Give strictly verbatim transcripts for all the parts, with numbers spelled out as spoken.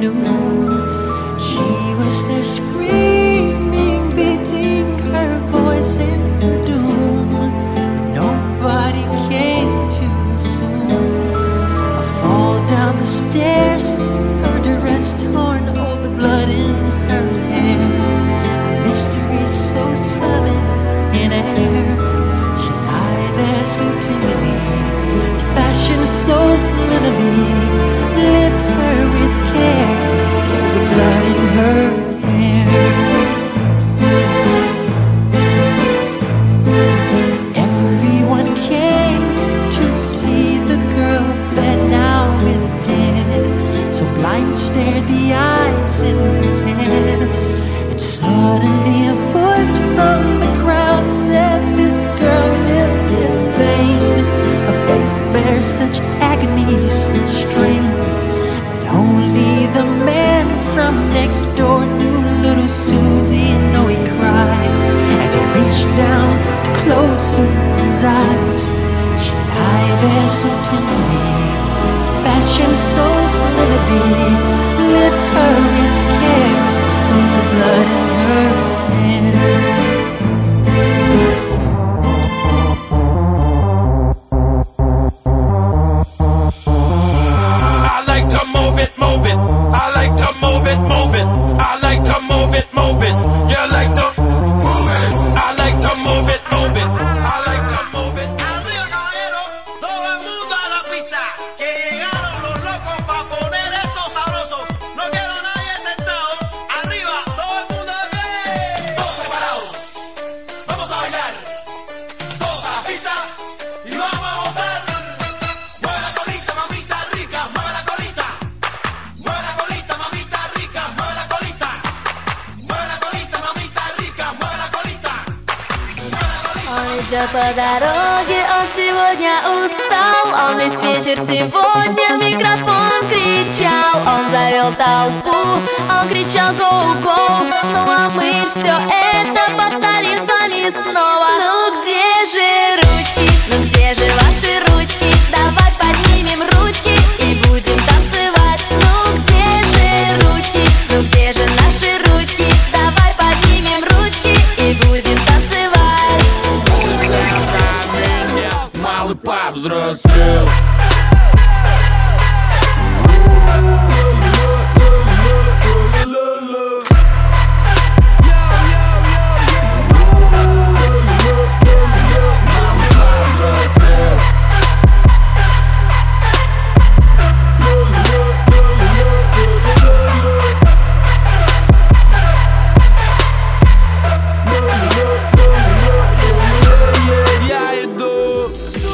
afternoon. She was there screaming, beating her voice in her doom, but nobody came too soon. A fall down the stairs, her dress torn, oh the blood in her hair. A mystery so sullen in air. She lie there so tenderly, fashion so slenderly, lift her with care, oh the blood in her hair. Everyone came to see the girl that now is dead. So blind stared the eyes in her head, and suddenly a voice from the crowd said, this girl lived in vain. Her face bears such agony, such strain, that only the man from next door knew. Little Susie, know he cried as he reached down to close Susie's eyes. She lay there so tenderly, fashion so slenderly, lift her with care, oh the blood in her hair. I like to move it, move it. I like to move it, move it. I like to move it, move it. You like to move it. I like to move it, move it. I like to move it. Arriba, caballero, todo el mundo a la pista. Que llegaron los locos pa' poner esto sabroso. No quiero a nadie sentado. Arriba, todo el mundo de pie. Todos preparados. Vamos a bailar. Todos a la pista y vamos a gozar. Mueve la colita, mamita rica, mueve la colita. Mueve la colita, mamita rica, mueve la colita. Mueve la colita, mamita rica, mueve la colita. Он идет по дороге, он сегодня устал. Он весь вечер сегодня в микрофон кричал. Он завел толпу, он кричал гоу-гоу. Ну а мы все это повторим с вами снова. Ну где же ручки, ну где же ваши ручки? Давай поднимем ручки и будем танцевать. Ну где же ручки, ну где же наши ручки? Давай поднимем ручки и будем танцевать. Малый повзрослел. Я иду.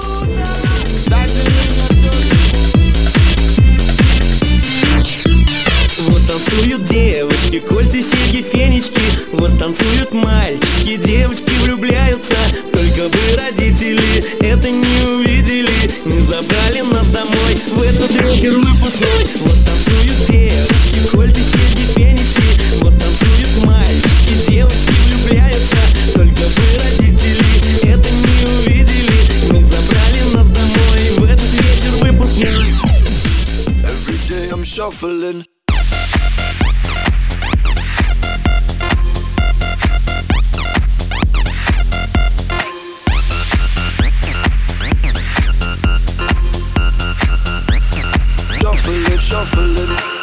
Вот танцуют девочки, кольца, серьги, фенечки. Вот танцуют мальчики, девочки влюбляются. Только бы родители это не увидели, не забрали нас домой в этот вечер выпускной. Вот танцуют девочки, кольца, серьги, фенечки. Вот танцуют мальчики, девочки влюбляются. Только бы родители это не увидели, не забрали нас домой в этот вечер выпускной. Every day I'm shuffling. Shuffling, shuffling.